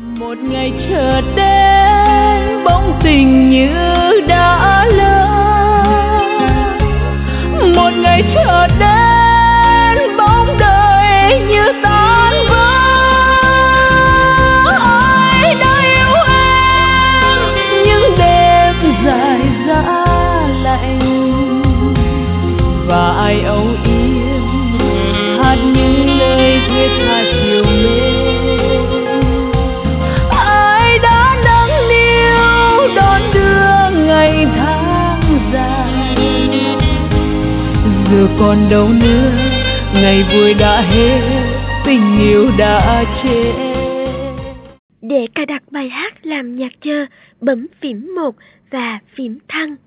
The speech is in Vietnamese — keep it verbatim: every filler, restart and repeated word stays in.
Một ngày chợt đến bóng tình như đã lỡ, một ngày chợt đến bóng đời như tan vỡ. Ai đã yêu em những đêm dài dã lạnh, và ai âu yếm hát những lời thiết tha chiều mến. Ai đã nâng niu đón đưa ngày tháng dài, giờ còn đâu nữa, ngày vui đã hết, tình yêu đã chết. Để cài đặt bài hát làm nhạc chờ, bấm phím một và phím thăng.